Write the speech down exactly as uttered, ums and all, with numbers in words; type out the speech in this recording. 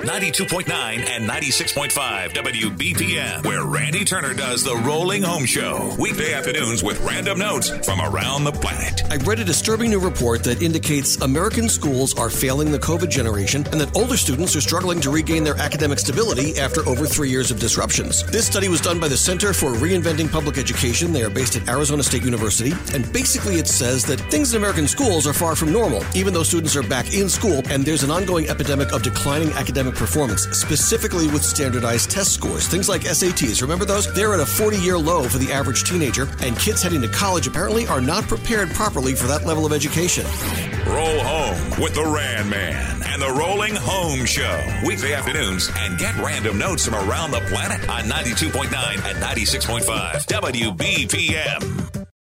ninety-two point nine and ninety-six point five W B P M, where Randy Turner does the Rolling Home Show. Weekday afternoons with random notes from around the planet. I read a disturbing new report that indicates American schools are failing the COVID generation and that older students are struggling to regain their academic stability after over three years of disruptions. This study was done by the Center for Reinventing Public Education. They are based at Arizona State University. And basically it says that things in American schools are far from normal, even though students are back in school, and there's an ongoing epidemic of declining academic performance, specifically with standardized test scores. Things like S A Ts, remember those? They're at a forty-year low for the average teenager, and kids heading to college apparently are not prepared properly for that level of education. Roll home with the Rand Man and the Rolling Home Show. Weekday afternoons, and get random notes from around the planet on ninety-two point nine and ninety-six point five W B P M.